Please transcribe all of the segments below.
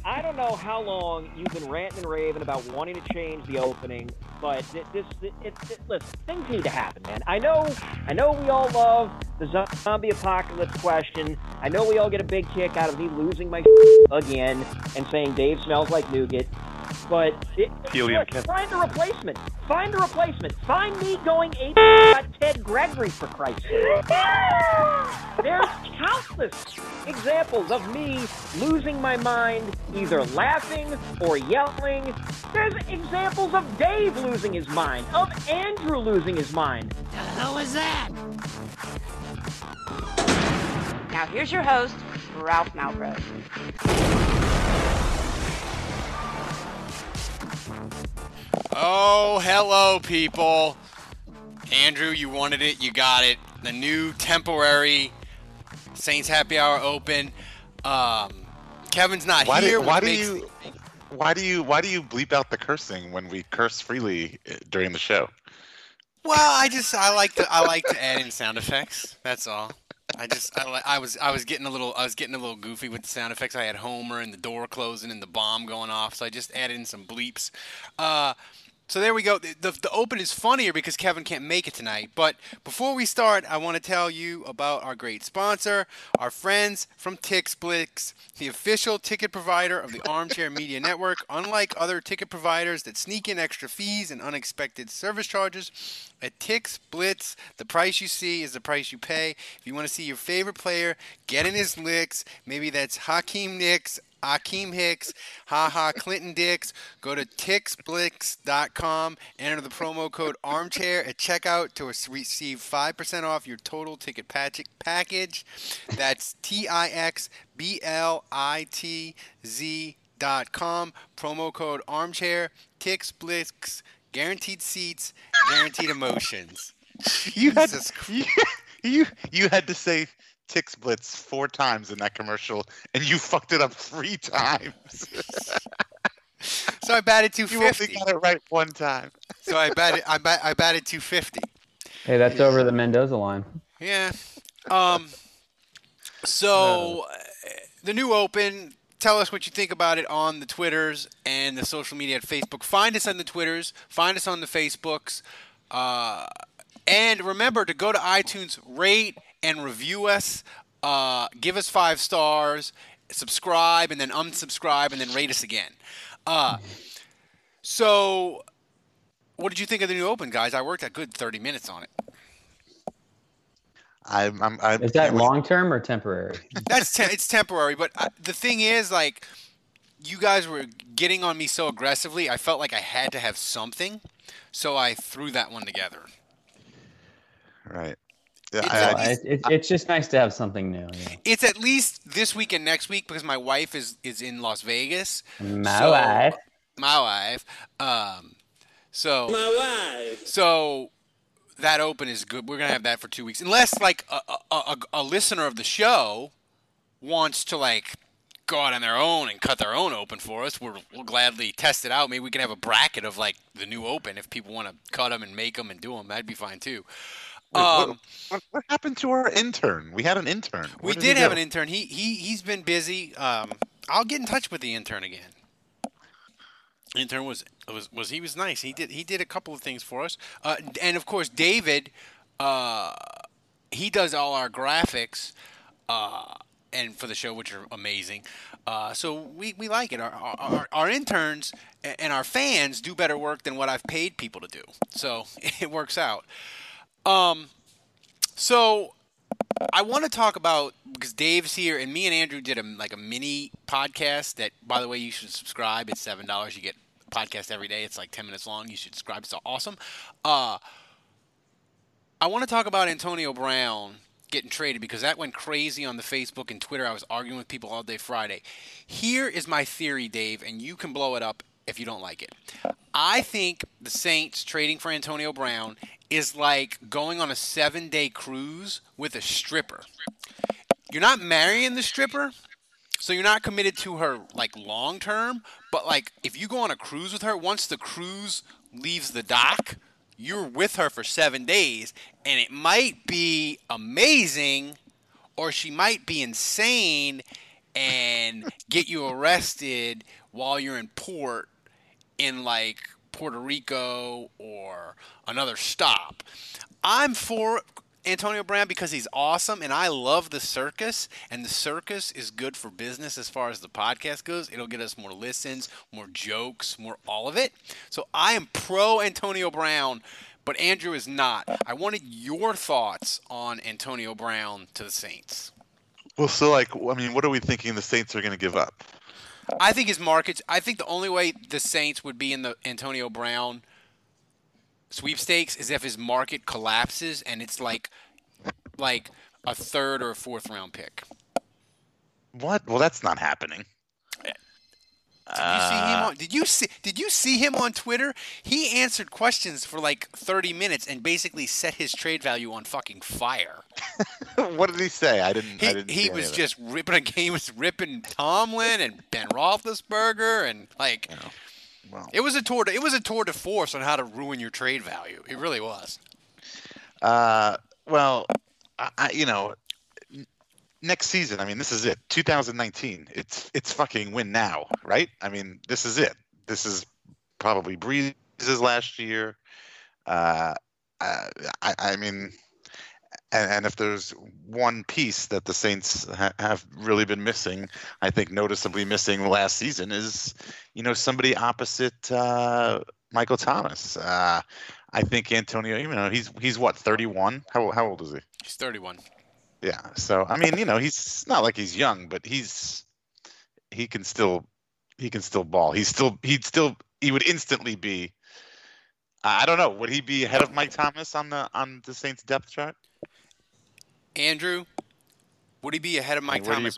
I don't know how long you've been ranting and raving about wanting to change the opening, but listen, things need to happen, man. I know we all love the zombie apocalypse question. I know we all get a big kick out of me losing my again and saying Dave smells like nougat. But find a replacement. Find a replacement. Find me going ape at Ted Gregory, for Christ's sake. There's countless examples of me losing my mind, either laughing or yelling. There's examples of Dave losing his mind, of Andrew losing his mind. The hell is that? Now here's your host, Ralph Malbrook. Oh, hello, people. Andrew, you wanted it, you got it. The new temporary Saints Happy Hour open. Kevin's not here. Why do you bleep out the cursing when we curse freely during the show? Well, I like to add in sound effects. That's all. I was getting a little goofy with the sound effects. I had Homer and the door closing and the bomb going off, so I just added in some bleeps. So there we go. The open is funnier because Kevin can't make it tonight. But before we start, I want to tell you about our great sponsor, our friends from TixBlix, the official ticket provider of the Armchair Media Network. Unlike other ticket providers that sneak in extra fees and unexpected service charges, at TixBlitz, the price you see is the price you pay. If you want to see your favorite player get in his licks, maybe that's Hakeem Nicks, Akeem Hicks, Clinton Dix, go to TixBlix.com, enter the promo code ARMCHAIR at checkout to receive 5% off your total ticket package. That's TixBlitz.com, promo code ARMCHAIR, TixBlix, guaranteed seats, guaranteed emotions. You had to say TixBlitz 4 times in that commercial, and you fucked it up 3 times. So I batted 250. You only got it right 1 time. So I batted 250. Hey, that's over the Mendoza line. Yeah. So the new open. Tell us what you think about it on the Twitters and the social media at Facebook. Find us on the Twitters. Find us on the Facebooks. And remember to go to iTunes, rate and review us. Give us 5 stars. Subscribe and then unsubscribe and then rate us again. So what did you think of the new open, guys? I worked a good 30 minutes on it. Is that long-term or temporary? It's temporary, but the thing is, like, you guys were getting on me so aggressively, I felt like I had to have something, so I threw that one together. Right. Yeah, it's just nice to have something new. Yeah. It's at least this week and next week because my wife is in Las Vegas. My wife. So that open is good. We're gonna have that for 2 weeks, unless like a listener of the show wants to like go out on their own and cut their own open for us. We'll gladly test it out. Maybe we can have a bracket of like the new open if people want to cut them and make them and do them. That'd be fine too. What happened to our intern? We had an intern. We did have an intern. He's been busy. I'll get in touch with the intern again. Intern was nice. He did a couple of things for us. And of course David, he does all our graphics and for the show, which are amazing. So we like it. Our interns and our fans do better work than what I've paid people to do. So it works out. So I want to talk about, because Dave's here and me and Andrew did a mini podcast that, by the way, you should subscribe. It's $7. You get a podcast every day. It's like 10 minutes long. You should subscribe. It's awesome. I want to talk about Antonio Brown getting traded because that went crazy on the Facebook and Twitter. I was arguing with people all day Friday. Here is my theory, Dave, and you can blow it up if you don't like it. I think the Saints trading for Antonio Brown is like going on a 7-day cruise with a stripper. You're not marrying the stripper, so you're not committed to her like long term, but like if you go on a cruise with her, once the cruise leaves the dock, you're with her for 7 days, and it might be amazing or she might be insane, and get you arrested while you're in port in like Puerto Rico or another stop. I'm for Antonio Brown because he's awesome and I love the circus, and the circus is good for business as far as the podcast goes. It'll get us more listens, more jokes, more all of it. So I am pro Antonio Brown, but Andrew is not. I wanted your thoughts on Antonio Brown to the Saints. Well, so what are we thinking the Saints are going to give up? I think his markets. I think the only way the Saints would be in the Antonio Brown sweepstakes is if his market collapses and it's like a third or a fourth round pick. What? Well, that's not happening. Did you see him on Twitter? He answered questions for like 30 minutes and basically set his trade value on fucking fire. What did he say? I didn't. He was just ripping ripping Tomlin and Ben Roethlisberger and like. Oh, well. It was a tour de force on how to ruin your trade value. It really was. Well, next season, I mean, this is it. 2019. It's fucking win now, right? I mean, this is it. This is probably Breeze's last year. I mean, and if there's one piece that the Saints have really been missing, I think noticeably missing last season is, somebody opposite Michael Thomas. I think Antonio, he's what, 31? How old is he? He's 31. Yeah. So I mean, he's not like he's young, but he can still ball. He would instantly be. I don't know. Would he be ahead of Mike Thomas on the Saints depth chart? Andrew, would he be ahead of Mike Thomas?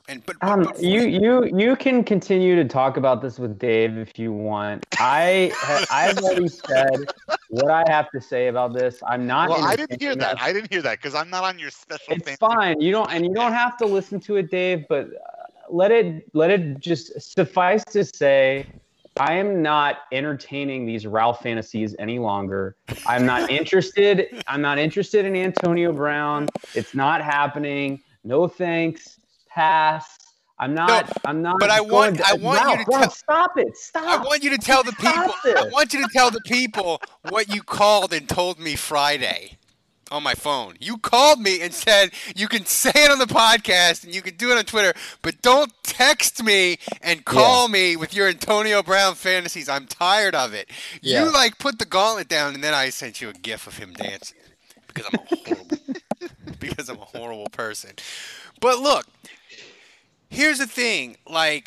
You can continue to talk about this with Dave if you want. I've already said what I have to say about this. I'm not. Well, I didn't hear that. I didn't hear that because I'm not on your special. It's fine. You don't have to listen to it, Dave. But let it just suffice to say, I am not entertaining these Ralph fantasies any longer. I'm not interested. I'm not interested in Antonio Brown. It's not happening. No thanks. Pass. I'm not. But I want you to stop it. Stop. I want you to tell the people. I want you to tell the people what you called and told me Friday on my phone. You called me and said you can say it on the podcast and you can do it on Twitter, but don't text me and call me with your Antonio Brown fantasies. I'm tired of it. Yeah. You put the gauntlet down, and then I sent you a gif of him dancing because I'm a horrible person. But look, here's the thing.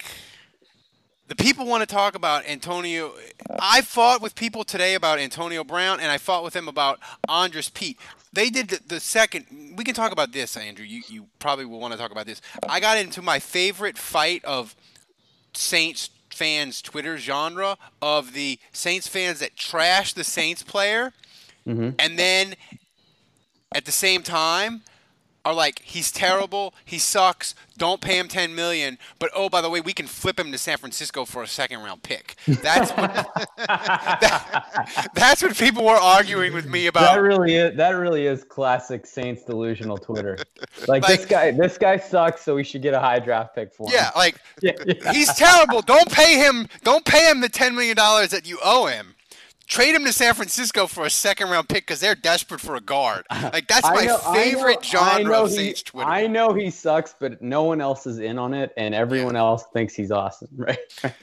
The people want to talk about Antonio. I fought with people today about Antonio Brown, and I fought with them about Andres Pete. They did the second. We can talk about this, Andrew. You probably will want to talk about this. I got into my favorite fight of Saints fans Twitter genre of the Saints fans that trash the Saints player, and then at the same time are like, he's terrible, he sucks, don't pay him $10 million, but oh, by the way, we can flip him to San Francisco for a second-round pick. That's what that's what people were arguing with me about. That really is classic Saints delusional Twitter. This guy sucks, so we should get a high draft pick for him. Yeah, he's terrible. Don't pay him the $10 million that you owe him. Trade him to San Francisco for a second-round pick because they're desperate for a guard. That's my favorite genre of Saints Twitter. I know he sucks, but no one else is in on it, and everyone else thinks he's awesome, right?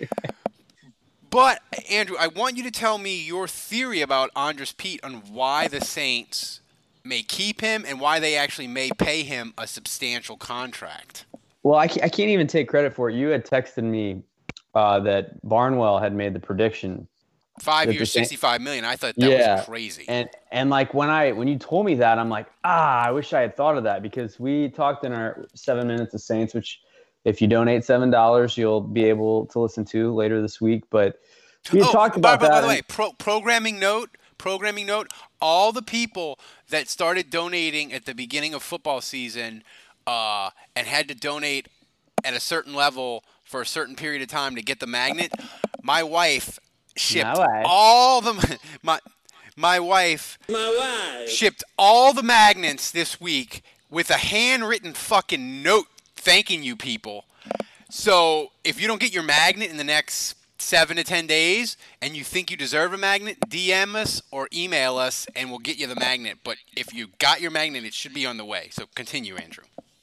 But, Andrew, I want you to tell me your theory about Andres Pete on why the Saints may keep him and why they actually may pay him a substantial contract. Well, I can't even take credit for it. You had texted me that Barnwell had made the prediction. 5 years, $65 million. I thought that was crazy. And when you told me that, I'm like, I wish I had thought of that, because we talked in our 7 Minutes of Saints, which if you donate $7, you'll be able to listen to later this week. But we talked about that. By the way, programming note, all the people that started donating at the beginning of football season and had to donate at a certain level for a certain period of time to get the magnet, my wife shipped all the my wife shipped all the magnets this week with a handwritten fucking note thanking you people. So if you don't get your magnet in the next 7 to 10 days and you think you deserve a magnet, DM us or email us and we'll get you the magnet. But if you got your magnet, it should be on the way. So continue, Andrew.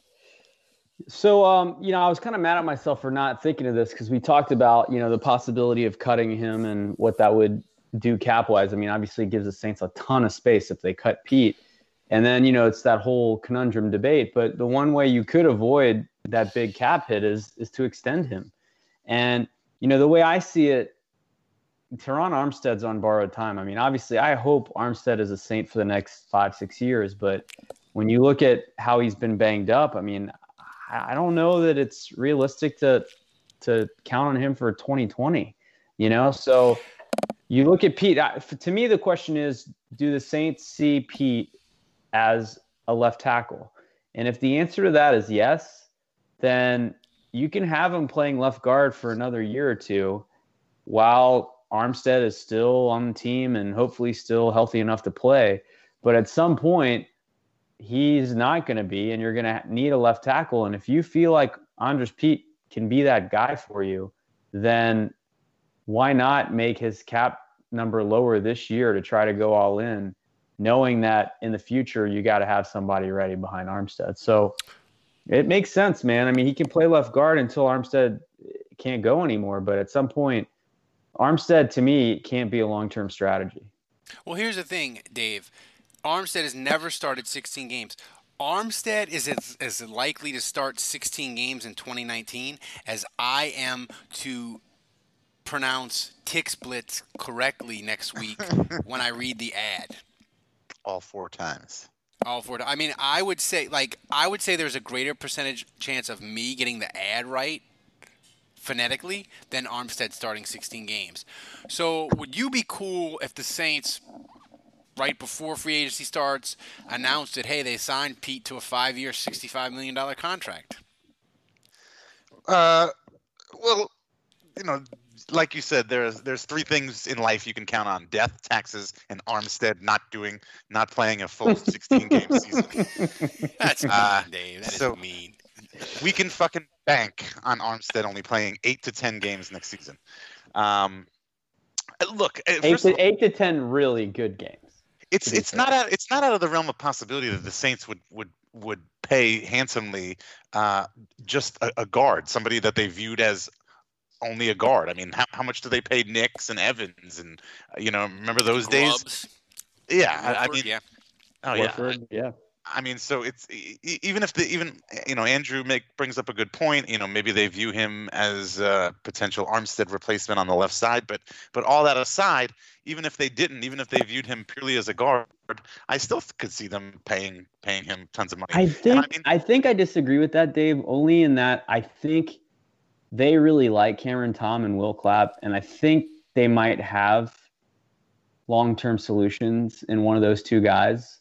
So, I was kind of mad at myself for not thinking of this because we talked about, the possibility of cutting him and what that would do cap-wise. I mean, obviously it gives the Saints a ton of space if they cut Pete. And then, it's that whole conundrum debate. But the one way you could avoid that big cap hit is to extend him. And, the way I see it, Teron Armstead's on borrowed time. I mean, obviously, I hope Armstead is a Saint for the next 5-6 years. But when you look at how he's been banged up, I mean, I don't know that it's realistic to count on him for 2020, So you look at Pete. To me, the question is, do the Saints see Pete as a left tackle? And if the answer to that is yes, then you can have him playing left guard for another year or two while Armstead is still on the team and hopefully still healthy enough to play. But at some point, he's not going to be, and you're going to need a left tackle. And if you feel like Andres Pete can be that guy for you, then why not make his cap number lower this year to try to go all in, knowing that in the future you got to have somebody ready behind Armstead. So it makes sense, man. I mean, he can play left guard until Armstead can't go anymore. But at some point, Armstead, to me, can't be a long-term strategy. Well, here's the thing, Dave. Armstead has never started 16 games. Armstead is as likely to start 16 games in 2019 as I am to pronounce Tix Blitz correctly next week when I read the ad. All 4 times. All 4 times. I mean, I would say there's a greater percentage chance of me getting the ad right phonetically than Armstead starting 16 games. So would you be cool if the Saints, right before free agency starts, announced that, hey, they signed Pete to a 5-year, $65 million contract? Well, like you said, there's 3 things in life you can count on: death, taxes, and Armstead not playing a full 16-game season. That's mean, Dave. That is mean. We can fucking bank on Armstead only playing 8 to 10 games next season. Look, 8 to 10 really good games. It's not out of the realm of possibility that the Saints would pay handsomely just a guard, somebody that they viewed as only a guard. I mean, how much do they pay Nix and Evans and remember those days? Yeah, I mean, yeah. Oh Warford, yeah. I mean, so it's even Andrew brings up a good point. Maybe they view him as a potential Armstead replacement on the left side. But all that aside, even if they viewed him purely as a guard, I still could see them paying him tons of money. I think I disagree with that, Dave. Only in that I think they really like Cameron Tom and Will Clapp, and I think they might have long-term solutions in one of those 2 guys.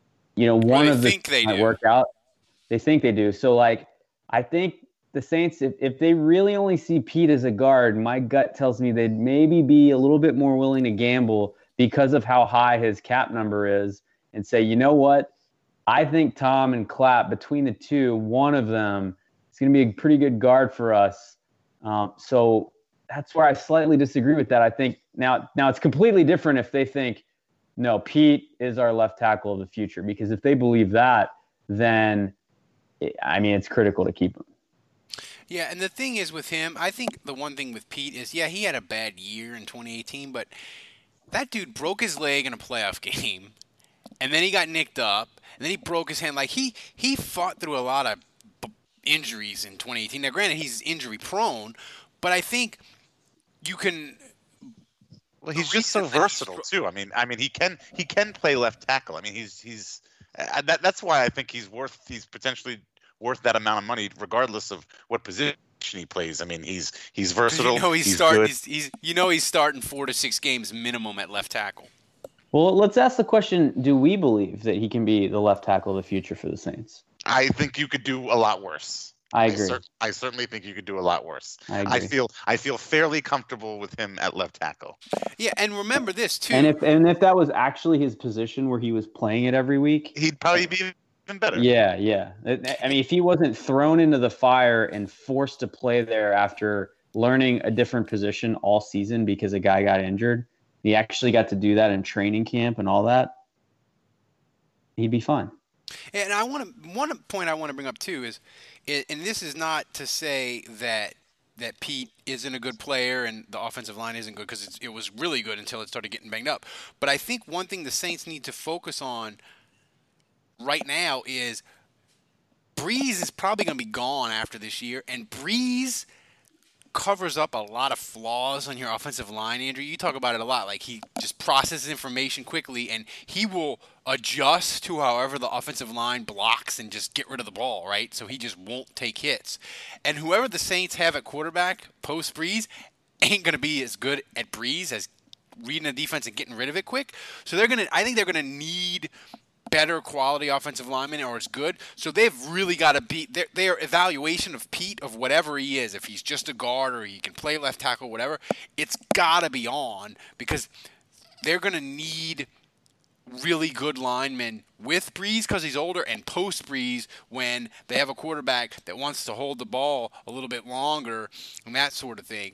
One of them might work out. They think they do. So, I think the Saints, if they really only see Pete as a guard, my gut tells me they'd maybe be a little bit more willing to gamble because of how high his cap number is and say, you know what? I think Tom and Clapp, between the 2, one of them is going to be a pretty good guard for us. So that's where I slightly disagree with that. I think now it's completely different if they think, no, Pete is our left tackle of the future, because if they believe that, then, it's critical to keep him. Yeah, and the thing is with him, I think the one thing with Pete is, he had a bad year in 2018, but that dude broke his leg in a playoff game, and then he got nicked up, and then he broke his hand. He fought through a lot of injuries in 2018. Now, granted, he's injury prone, but I think you can. Well, he's just so versatile too. I mean, he can play left tackle. I mean, he's that's why I think he's potentially worth that amount of money, regardless of what position he plays. I mean, he's versatile. He's starting 4 to 6 games minimum at left tackle. Well, let's ask the question: do we believe that he can be the left tackle of the future for the Saints? I think you could do a lot worse. I agree. I certainly think you could do a lot worse. I agree. I feel fairly comfortable with him at left tackle. Yeah, and remember this too. And if that was actually his position where he was playing it every week, he'd probably be better. Yeah. I mean, if he wasn't thrown into the fire and forced to play there after learning a different position all season because a guy got injured, he actually got to do that in training camp and all that, he'd be fine. And one point I want to bring up too is, and this is not to say that Pete isn't a good player and the offensive line isn't good, because it was really good until it started getting banged up. But I think one thing the Saints need to focus on right now is Breeze is probably going to be gone after this year, and Breeze covers up a lot of flaws on your offensive line, Andrew. You talk about it a lot. Like, he just processes information quickly, and he will adjust to however the offensive line blocks and just get rid of the ball, right? So he just won't take hits. And whoever the Saints have at quarterback post Breeze ain't going to be as good at Breeze as reading the defense and getting rid of it quick. So I think they're going to need better quality offensive linemen, or as good. So they've really got to beat their evaluation of Pete, of whatever he is, if he's just a guard or he can play left tackle, whatever, it's got to be on, because they're going to need really good linemen with Breeze because he's older, and post Breeze when they have a quarterback that wants to hold the ball a little bit longer and that sort of thing.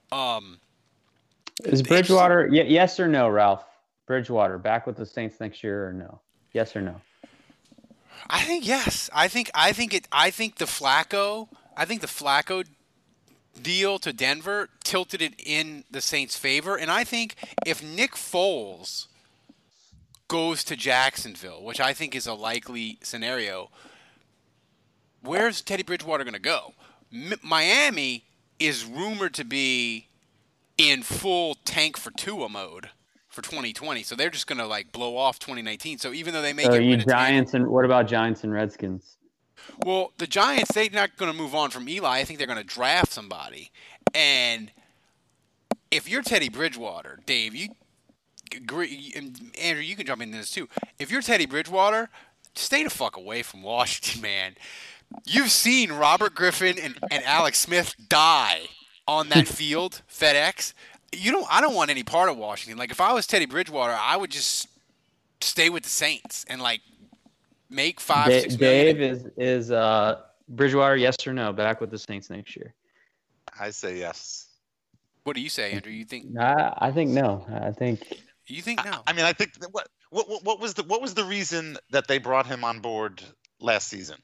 Is Bridgewater, yes or no, Ralph? Bridgewater back with the Saints next year or no? Yes or no? I think yes. I think the Flacco deal to Denver tilted it in the Saints' favor, and I think if Nick Foles goes to Jacksonville, which I think is a likely scenario, where's Teddy Bridgewater going to go? Miami is rumored to be in full tank for Tua mode for 2020, so they're just going to like blow off 2019. So even though they may get rid of Giants, and what about Giants and Redskins? Well, the Giants, they're not going to move on from Eli. I think they're going to draft somebody. And if you're Teddy Bridgewater, Dave, you agree, and Andrew, you can jump into this too. If you're Teddy Bridgewater, stay the fuck away from Washington, man. You've seen Robert Griffin and Alex Smith die on that field, FedEx. I don't want any part of Washington. Like, if I was Teddy Bridgewater, I would just stay with the Saints and like make $5-6 million. Dave, is Bridgewater, yes or no, back with the Saints next year? I say yes. What do you say, Andrew? You think? I think no. You think no? I mean, I think what was the reason that they brought him on board last season?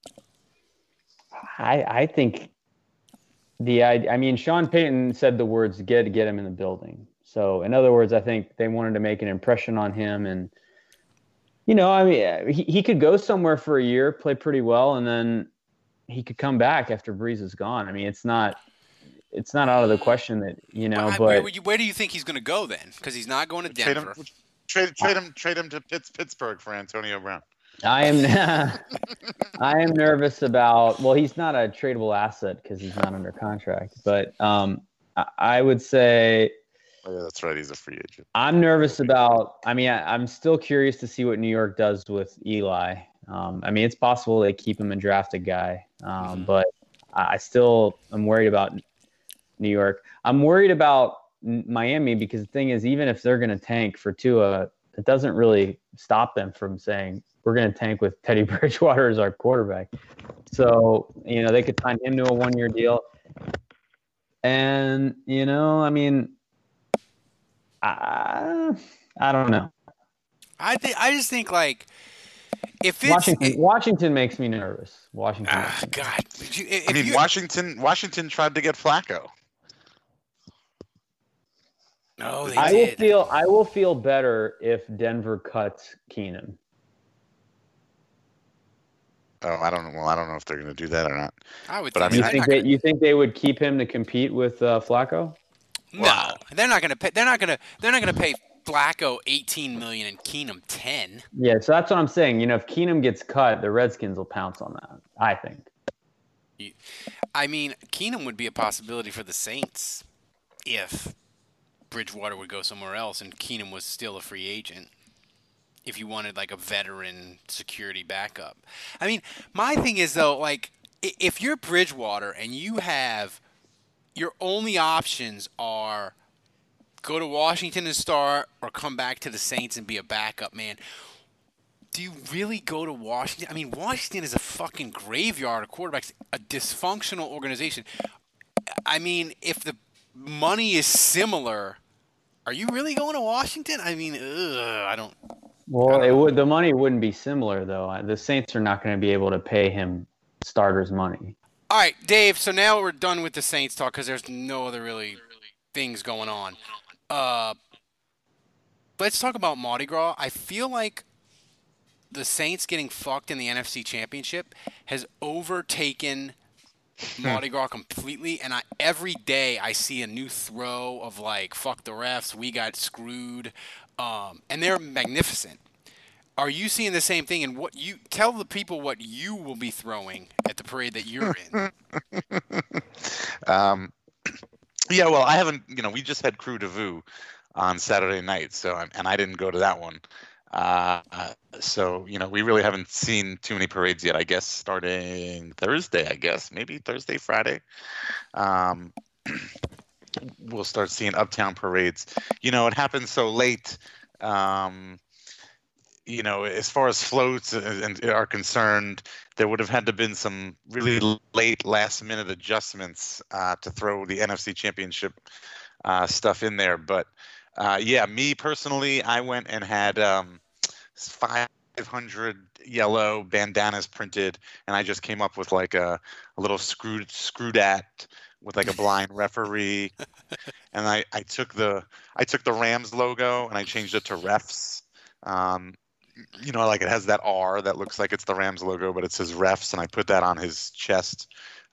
I think Sean Payton said the words get him in the building. So in other words, I think they wanted to make an impression on him, and he could go somewhere for a year, play pretty well, and then he could come back after Breeze is gone. I mean, it's not out of the question that where do you think he's going to go then? Because he's not going to Denver. Trade him to Pittsburgh for Antonio Brown. I am nervous about. Well, he's not a tradable asset because he's not under contract. But I would say. Oh, yeah, that's right. He's a free agent. I'm nervous about. I'm still curious to see what New York does with Eli. It's possible they keep him and draft a guy, but I still am worried about New York. I'm worried about Miami because the thing is, even if they're going to tank for Tua, it doesn't really stop them from saying we're going to tank with Teddy Bridgewater as our quarterback. So, they could sign him to a 1-year deal. And, I don't know. I just think like if it's Washington makes me nervous. Washington. God. Washington tried to get Flacco. No, they did. I will feel better if Denver cuts Keenum. Oh, I don't know if they're going to do that or not. I would. But you think they would keep him to compete with Flacco? No, they're not going to pay. They're not going to pay Flacco $18 million and Keenum $10 million. Yeah, so that's what I'm saying. If Keenum gets cut, the Redskins will pounce on that, I think. Keenum would be a possibility for the Saints if Bridgewater would go somewhere else and Keenum was still a free agent. If you wanted like a veteran security backup. My thing is though, like if you're Bridgewater and you have your only options are go to Washington and start or come back to the Saints and be a backup, man. do you really go to Washington? I mean, Washington is a fucking graveyard of quarterbacks, a dysfunctional organization. I mean, if the money is similar, are you really going to Washington? I mean, I don't. Well, it would. The money wouldn't be similar though. The Saints are not going to be able to pay him starters money. All right, Dave. So now we're done with the Saints talk because there's no other really things going on. Let's talk about Mardi Gras. I feel like the Saints getting fucked in the NFC Championship has overtaken Mardi Gras completely, and every day I see a new throw of like "fuck the refs," "we got screwed," and they're magnificent. Are you seeing the same thing? And what you tell the people what you will be throwing at the parade that you're in? Yeah, well, I haven't. We just had Crew de Vue on Saturday night, and I didn't go to that one. So we really haven't seen too many parades yet. I guess starting Thursday. I guess maybe Thursday, Friday. We'll start seeing uptown parades. It happens so late. As far as floats are concerned, there would have had to been some really late last-minute adjustments to throw the NFC Championship stuff in there. But me personally, I went and had 500 yellow bandanas printed, and I just came up with like a little screwdat with like a blind referee, and I took the Rams logo and I changed it to refs. Like it has that R that looks like it's the Rams logo, but it says refs, and I put that on his chest.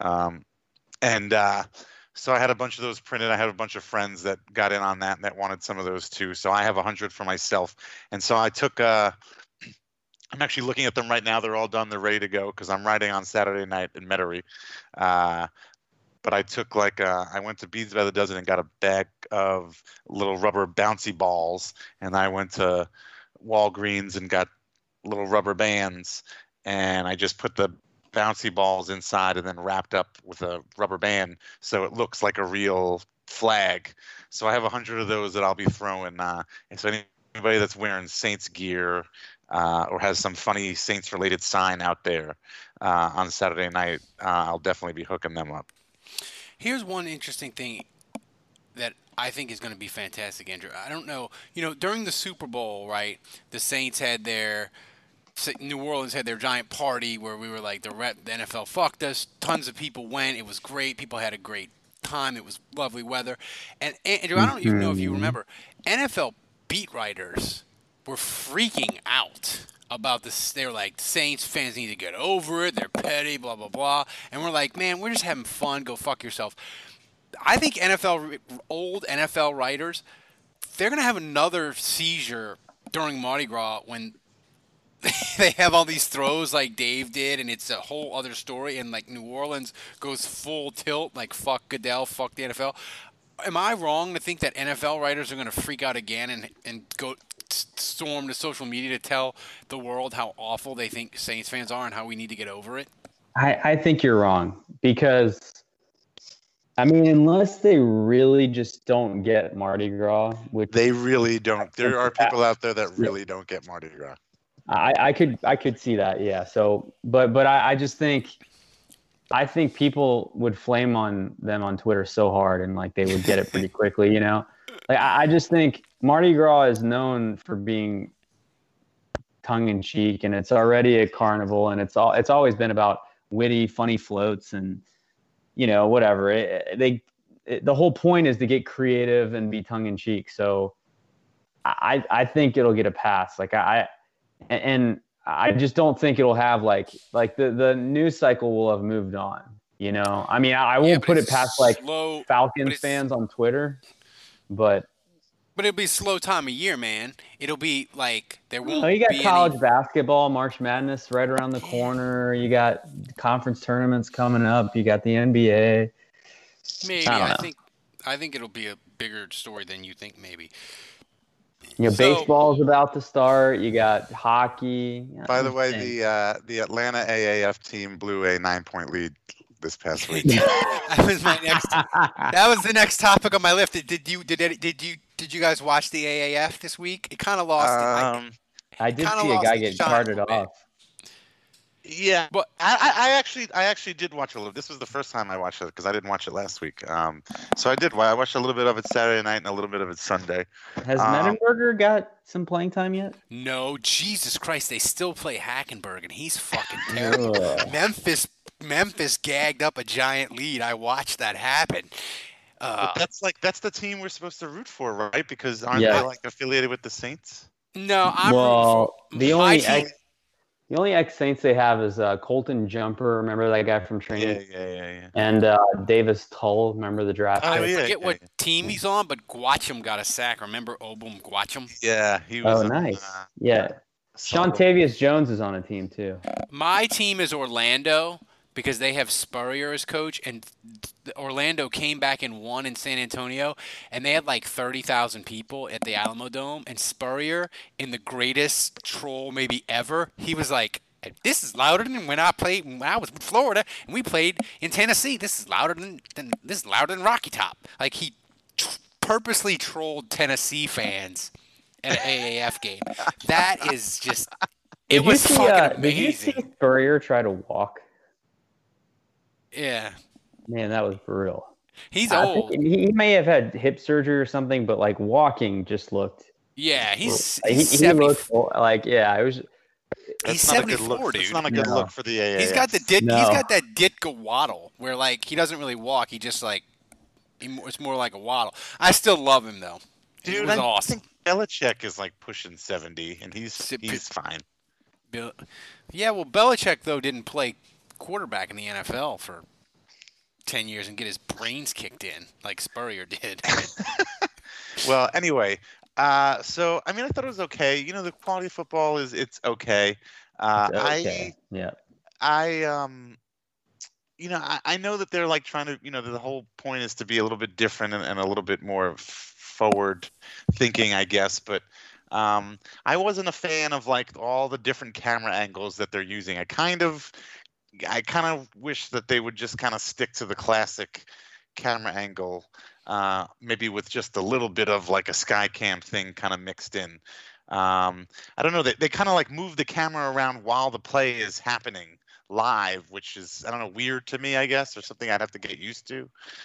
So I had a bunch of those printed. I had a bunch of friends that got in on that and that wanted some of those too. So I have 100 for myself. And so I took, I'm actually looking at them right now. They're all done. They're ready to go because I'm riding on Saturday night in Metairie. But I took I went to Beads by the Dozen and got a bag of little rubber bouncy balls. And I went to Walgreens and got little rubber bands. And I just put the bouncy balls inside and then wrapped up with a rubber band so it looks like a real flag. So I have 100 of those that I'll be throwing. And so anybody that's wearing Saints gear or has some funny Saints related sign out there on Saturday night, I'll definitely be hooking them up. Here's one interesting thing that I think is going to be fantastic, Andrew. I don't know, during the Super Bowl, right, the Saints had New Orleans had their giant party where we were like, the NFL fucked us. Tons of people went. It was great. People had a great time. It was lovely weather. And Andrew, I don't even know if you remember, NFL beat writers were freaking out about this. They were like, Saints fans need to get over it. They're petty, blah, blah, blah. And we're like, man, we're just having fun. Go fuck yourself. I think old NFL writers, they're going to have another seizure during Mardi Gras when they have all these throws like Dave did, and it's a whole other story, and like New Orleans goes full tilt, like fuck Goodell, fuck the NFL. Am I wrong to think that NFL writers are going to freak out again and go storm to social media to tell the world how awful they think Saints fans are and how we need to get over it? I think you're wrong because, I mean, unless they really just don't get Mardi Gras, which they really don't. There are people out there that really don't get Mardi Gras. I could see that, yeah. So, but I just think, I think people would flame on them on Twitter so hard, and like they would get it pretty quickly, Like I just think Mardi Gras is known for being tongue in cheek, and it's already a carnival, and it's always been about witty, funny floats, and whatever. The whole point is to get creative and be tongue in cheek. So I think it'll get a pass. And I just don't think it'll have like the news cycle will have moved on. I mean, I won't put it past slow, Falcons fans on Twitter, but it'll be a slow time of year, man. It'll be like there won't. You got college basketball, March Madness right around the corner. You got conference tournaments coming up. You got the NBA. Maybe I think it'll be a bigger story than you think. Maybe. Baseball's about to start. You got hockey. By the way, the Atlanta AAF team blew a 9-point lead this past week. That was the next topic on my list. Did you guys watch the AAF this week? It kind of lost. I did Kinda see a lost guy its get shine a carted little bit. off. Yeah, But I actually did watch a little. This was the first time I watched it because I didn't watch it last week. So I did. I watched a little bit of it Saturday night and a little bit of it Sunday. Has Um, Mettenberger got some playing time yet? no, Jesus Christ, they still play Hackenberg, and he's fucking terrible. Ugh. Memphis gagged up a giant lead. I watched that happen. But that's the team we're supposed to root for, right? Because aren't Yeah. they like affiliated with the Saints? No, I'm Well, rooting for my team. the only ex-Saints they have is Colton Jumper. Remember that guy from training? Yeah. And Davis Tull. Remember the draft? Oh, I pick? yeah. forget what team he's on, but Guacham got a sack. Remember Obum Guacham? Yeah, he was. Oh, nice. Yeah. solid. Shontavious Jones is on a team too. My team is Orlando because they have Spurrier as coach, and Orlando came back and won in San Antonio, and they had like 30,000 people at the Alamo Dome, and Spurrier, in the greatest troll maybe ever, he was like, "This is louder than when I was in Florida and we played in Tennessee. This is louder than Rocky Top." Like he purposely trolled Tennessee fans at an AAF game. That is just. It was fucking Did you see amazing. Spurrier try to walk? Yeah. Man, that was brutal. He's I old. think he may have had hip surgery or something, but like walking just looked. Yeah, he's He 70, looked like It was. he's That's not a good 74, look. dude. It's not a good No. look for the AAF. He's got that Ditka waddle where like he doesn't really walk. He just like it's more like a waddle. I still love him though. He Dude, was I awesome. think Belichick is like pushing 70, and he's Sit- fine. Yeah, well, Belichick though didn't play quarterback in the NFL for 10 years and get his brains kicked in like Spurrier did. Well, anyway, so I mean, I thought it was okay. You know, the quality of football it's okay. Okay. Yeah. I know that they're like trying to, the whole point is to be a little bit different and a little bit more forward thinking, I guess. But I wasn't a fan of like all the different camera angles that they're using. I kind of wish that they would just kind of stick to the classic camera angle, maybe with just a little bit of like a sky cam thing kind of mixed in. I don't know. They kind of like move the camera around while the play is happening live, which is, I don't know, weird to me, I guess, or something I'd have to get used to.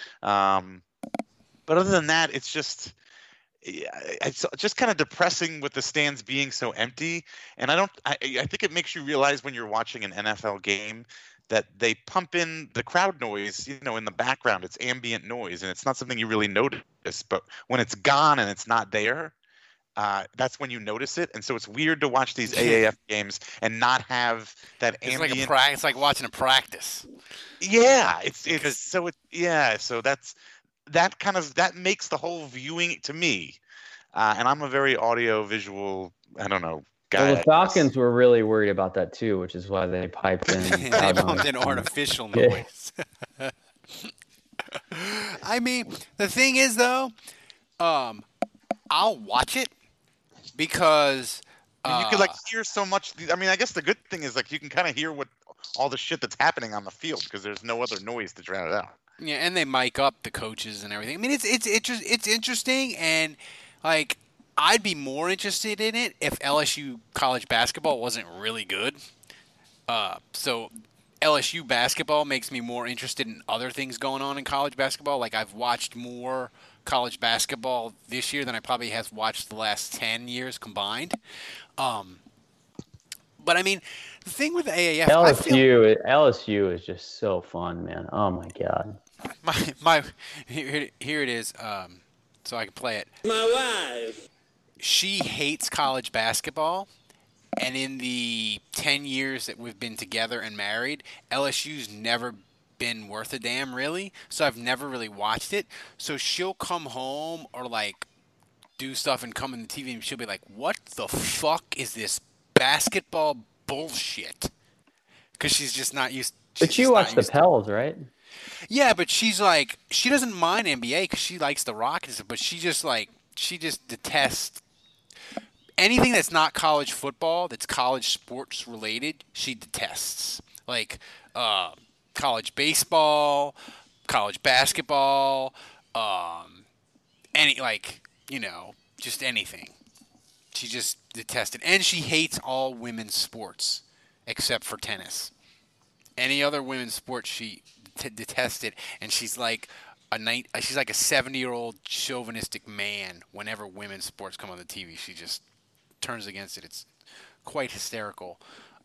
But other than that, it's just kind of depressing with the stands being so empty. And I think it makes you realize when you're watching an NFL game that they pump in the crowd noise, in the background. It's ambient noise, and it's not something you really notice. But when it's gone and it's not there, that's when you notice it. And so it's weird to watch these AAF games and not have that It's ambient. like it's like watching a practice. Yeah, so that makes the whole viewing to me. And I'm a very audio visual, I don't know, guy. Well, the Falcons were really worried about that too, which is why they piped in. They crowd pumped noise. in artificial Yeah. noise. I mean, the thing is though, I'll watch it because I mean, you could like hear so much. I mean, I guess the good thing is like you can kind of hear what all the shit that's happening on the field because there's no other noise to drown it out. yeah, and they mic up the coaches and everything. I mean, it's interesting, and like I'd be more interested in it if LSU college basketball wasn't really good. So LSU basketball makes me more interested in other things going on in college basketball. Like I've watched more college basketball this year than I probably have watched the last 10 years combined. But I mean, the thing with the AAF, LSU is just so fun, man. Oh my god. my here it is. So I can play it. My wife. She hates college basketball, and in the 10 years that we've been together and married, LSU's never been worth a damn, really. So I've never really watched it. So she'll come home or like do stuff and come in the TV, and she'll be like, "What the fuck is this basketball bullshit?" Because she's just not used. But you watch the Pels, right? Yeah, but she's like, she doesn't mind NBA because she likes the Rockets, but she just detests anything that's not college football, that's college sports related. She detests like college baseball, college basketball, just anything. She just detested, and she hates all women's sports except for tennis. Any other women's sport she detested, and she's like a 70-year-old chauvinistic man. Whenever women's sports come on the TV, she just turns against it. It's quite hysterical.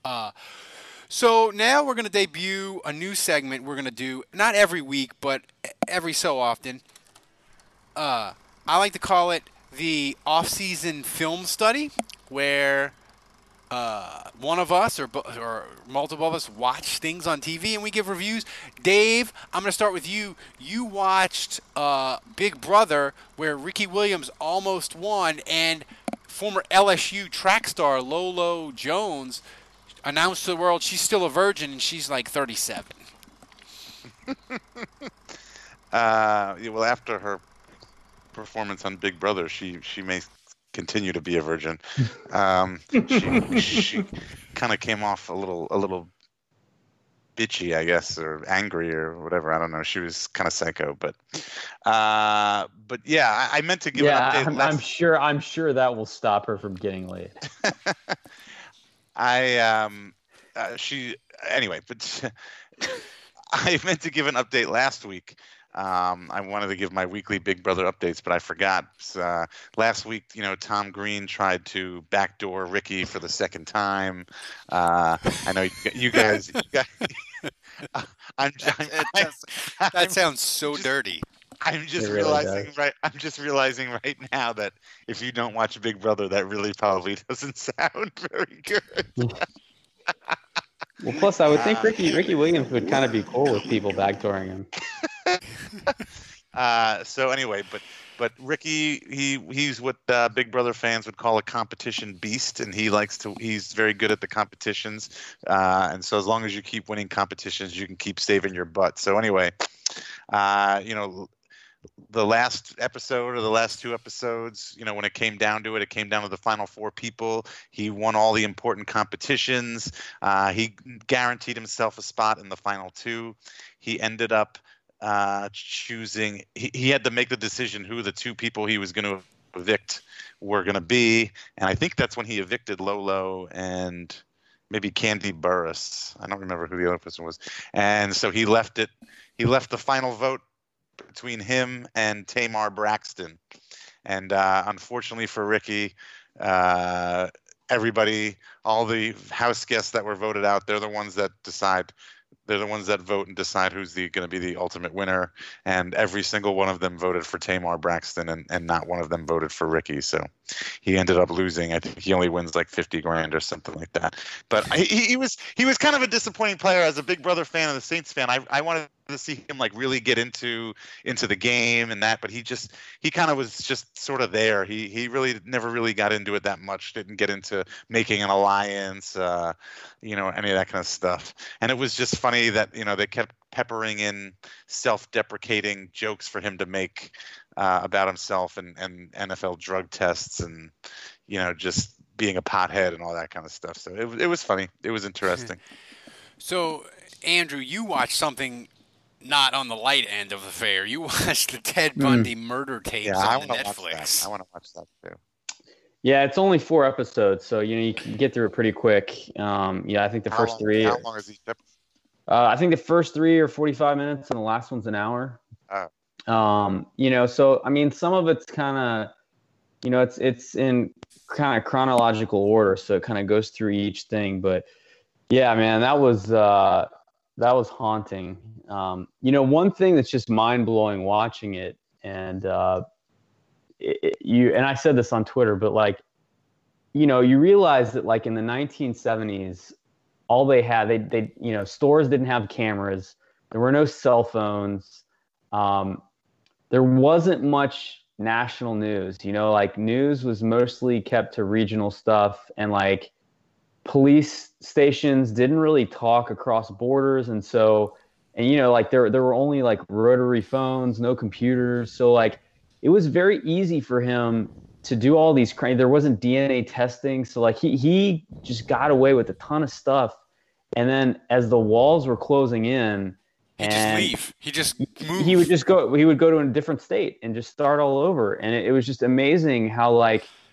So now we're going to debut a new segment we're going to do, not every week, but every so often. I like to call it the off-season film study, where one of us or multiple of us watch things on TV and we give reviews. Dave, I'm going to start with you. You watched Big Brother, where Ricky Williams almost won, and former LSU track star Lolo Jones announced to the world she's still a virgin and she's like 37. Well, after her performance on Big Brother, she may continue to be a virgin. She kind of came off a little bitchy, I guess, or angry or whatever. I don't know. She was kind of psycho, but yeah, I meant to give an update. I'm sure that will stop her from getting laid. Anyway, but I meant to give an update last week. I wanted to give my weekly Big Brother updates, but I forgot. Last week, Tom Green tried to backdoor Ricky for the second time. I know you guys. That sounds so dirty. I'm just realizing right now that if you don't watch Big Brother, that really probably doesn't sound very good. Well, plus I would think Ricky Williams would kind of be cool with people backdooring him. So anyway, but Ricky, he's what Big Brother fans would call a competition beast, and he's very good at the competitions. And so as long as you keep winning competitions, you can keep saving your butt. So anyway, the last episode or the last two episodes, when it came down to it, it came down to the final four people. He won all the important competitions. He guaranteed himself a spot in the final two. He ended up choosing. He had to make the decision who the two people he was going to evict were going to be, and I think that's when he evicted Lolo and maybe Candy Burris. I don't remember who the other person was. And so he left the final vote between him and Tamar Braxton. And unfortunately for Ricky, everybody, all the house guests that were voted out, they're the ones that decide. They're the ones that vote and decide who's going to be the ultimate winner. And every single one of them voted for Tamar Braxton, and not one of them voted for Ricky. So he ended up losing. I think he only wins like $50,000 or something like that. But he was kind of a disappointing player. As a Big Brother fan and a Saints fan, I wanted to see him like really get into the game and that, but he kind of was just sort of there. He really never really got into it that much. Didn't get into making an alliance, any of that kind of stuff. And it was just funny that they kept peppering in self-deprecating jokes for him to make about himself and NFL drug tests and just being a pothead and all that kind of stuff. So it was funny. It was interesting. So Andrew, you watched something not on the light end of the fair. You watched the Ted Bundy murder tapes on Netflix. I want to watch that too. Yeah, it's only 4 episodes, so you can get through it pretty quick. I think the first 3. How long is each episode? I think the first 3 are 45 minutes, and the last one's an hour. So I mean, some of it's kind of, it's in kind of chronological order, so it kind of goes through each thing. But yeah, man, that was haunting. One thing that's just mind blowing watching it, and and I said this on Twitter, but you realize that in the 1970s, all they had, they stores didn't have cameras. There were no cell phones. There wasn't much national news, news was mostly kept to regional stuff, and police stations didn't really talk across borders. And so, there were only rotary phones, no computers. So it was very easy for him to do all these crimes. There wasn't DNA testing. So he just got away with a ton of stuff. And then as the walls were closing in, He'd just leave. He just moved. He would go to a different state and just start all over. And it was just amazing how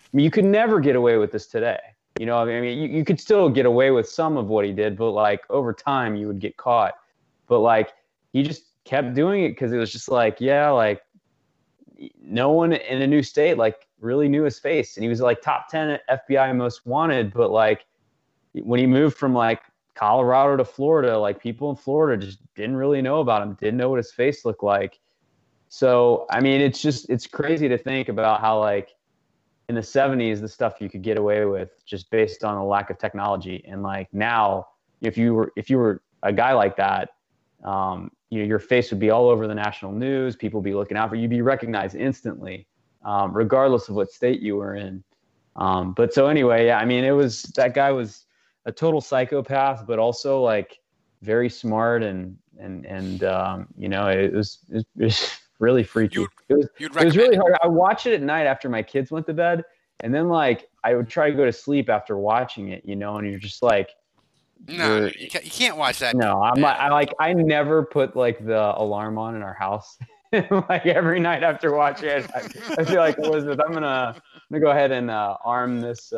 mean, you could never get away with this today. You know, I mean, you could still get away with some of what he did, but like over time you would get caught. But like he just kept doing it because it was just like, yeah, like no one in a new state like really knew his face, and he was like top 10 FBI most wanted. But like when he moved from like Colorado to Florida, like people in Florida just didn't really know about him, didn't know what his face looked like. So I mean, it's crazy to think about how like in the 70s, the stuff you could get away with just based on the lack of technology. And like now, if you were a guy like that, you know, your face would be all over the national news. People would be looking out for you. You'd be recognized instantly, regardless of what state you were in. But so anyway, yeah, I mean, that guy was a total psychopath, but also like very smart and you know, it was really freaky. It was really hard. I watched it at night after my kids went to bed, and then like I would try to go to sleep after watching it, you know, and you're just like, no, you can't watch that. No, I never put like the alarm on in our house. Like every night after watching it, I feel like, Elizabeth, I'm gonna go ahead and arm this.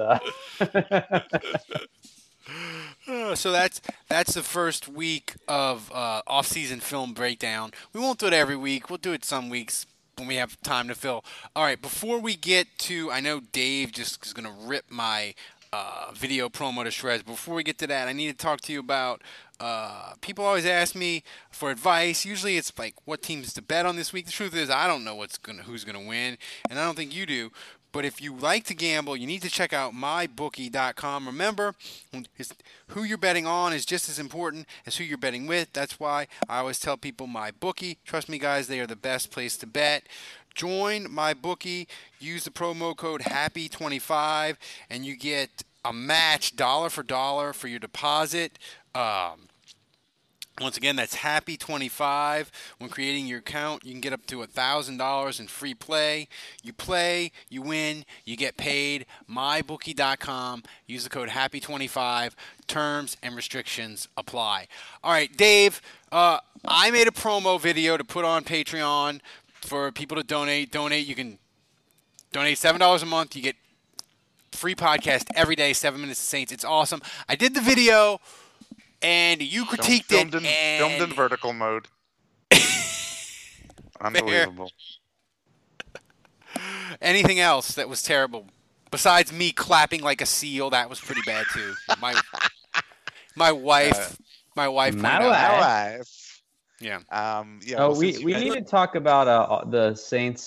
So that's the first week of off-season film breakdown. We won't do it every week. We'll do it some weeks when we have time to fill. All right, before we get to, I know Dave just is going to rip my video promo to shreds. Before we get to that, I need to talk to you about, people always ask me for advice. Usually it's like what teams to bet on this week. The truth is I don't know who's going to win, and I don't think you do. But if you like to gamble, you need to check out mybookie.com. Remember, who you're betting on is just as important as who you're betting with. That's why I always tell people MyBookie. Trust me, guys, they are the best place to bet. Join MyBookie. Use the promo code HAPPY25, and you get a match dollar for dollar for your deposit. Once again, that's HAPPY25. When creating your account, you can get up to $1,000 in free play. You play, you win, you get paid. MyBookie.com. Use the code HAPPY25. Terms and restrictions apply. All right, Dave, I made a promo video to put on Patreon for people to donate. You can donate $7 a month. You get free podcast every day, 7 Minutes of Saints. It's awesome. I did the video. And you critiqued it. Filmed in vertical mode. Unbelievable. Anything else that was terrible? Besides me clapping like a seal, that was pretty bad too. My wife. Yeah. Yeah. We need to talk about the Saints.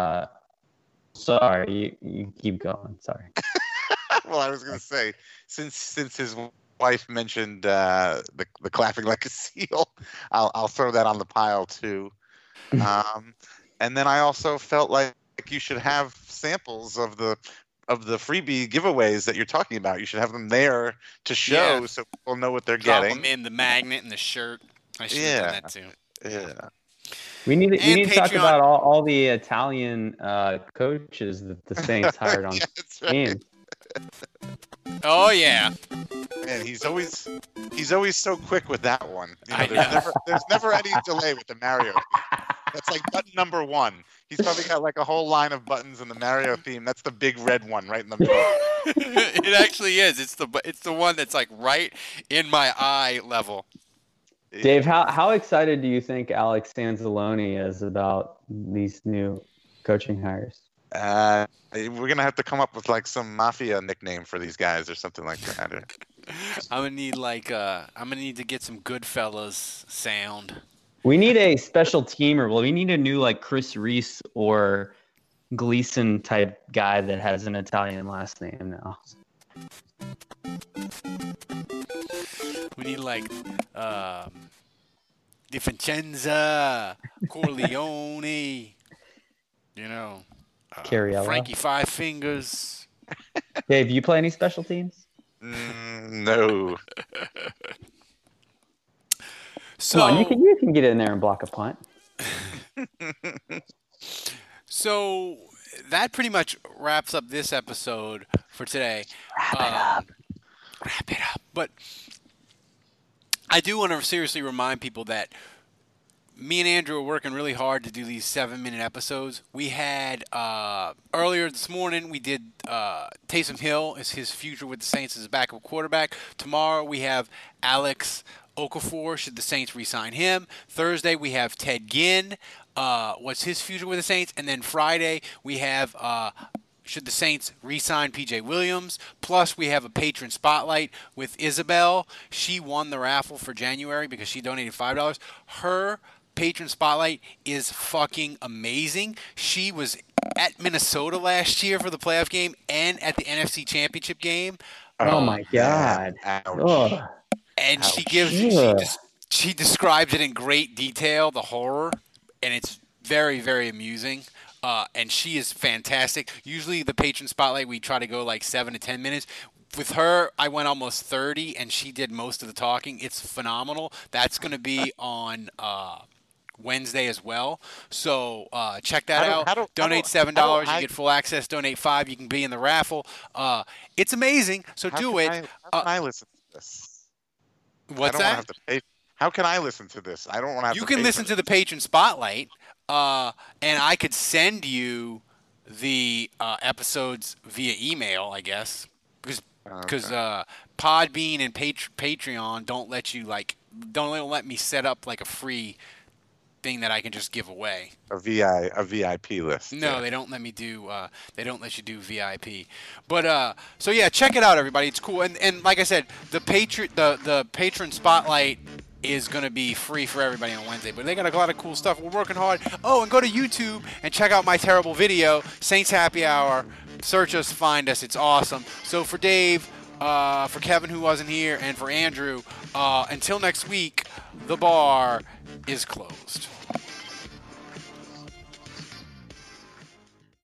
Sorry, you keep going. Sorry. Well, I was going to say, since his wife mentioned the clapping like a seal, I'll throw that on the pile too. And then I also felt like you should have samples of the freebie giveaways that you're talking about. You should have them there to show, so people know what they're getting. Drop them in the magnet and the shirt. I should have done that too. Yeah. We need to talk about all the Italian coaches that the Saints hired on teams. Oh yeah. Man, he's always so quick with that one. You know, there's never any delay with the Mario theme. That's like button number 1. He's probably got like a whole line of buttons in the Mario theme. That's the big red one right in the middle. It actually is. It's the one that's like right in my eye level. Dave, how excited do you think Alex Anzalone is about these new coaching hires? We're gonna have to come up with like some mafia nickname for these guys or something like that. I'm gonna need to get some Goodfellas sound. We need a special teamer. Well, we need a new like Chris Reese or Gleason type guy that has an Italian last name now. We need like DiVincenzo, Corleone, you know. Cariello. Frankie Five Fingers. Dave, you play any special teams? No. So come on, you can get in there and block a punt. So that pretty much wraps up this episode for today. Wrap it up. But I do want to seriously remind people that me and Andrew are working really hard to do these 7-minute episodes. We had earlier this morning we did Taysom Hill is his future with the Saints as a backup quarterback. Tomorrow we have Alex Okafor. Should the Saints re-sign him? Thursday we have Ted Ginn. What's his future with the Saints? And then Friday we have should the Saints re-sign P.J. Williams? Plus, we have a patron spotlight with Isabel. She won the raffle for January because she donated $5. Her patron spotlight is fucking amazing. She was at Minnesota last year for the playoff game and at the NFC Championship game. Oh my God! Ouch. Ugh. And Ouch. she describes it in great detail, the horror, and it's very, very amusing. And she is fantastic. Usually the patron spotlight, we try to go like 7 to 10 minutes. With her, I went almost 30, and she did most of the talking. It's phenomenal. That's going to be on Wednesday as well. So check that out. Donate $7, you get full access. Donate $5, you can be in the raffle. It's amazing, so do it. How can I listen to this? What's that? How can I listen to this? I don't want to have You to can pay listen for to the patron spotlight, and I could send you the episodes via email, I guess, because Podbean and Patreon don't let me set up like a free thing that I can just give away. a VIP list. No, they don't let me do. They don't let you do VIP. But so yeah, check it out, everybody. It's cool. And like I said, the patron spotlight is going to be free for everybody on Wednesday. But they got a lot of cool stuff. We're working hard. Oh, and go to YouTube and check out my terrible video, Saints Happy Hour. Search us, find us. It's awesome. So for Dave, for Kevin who wasn't here, and for Andrew, until next week, the bar is closed.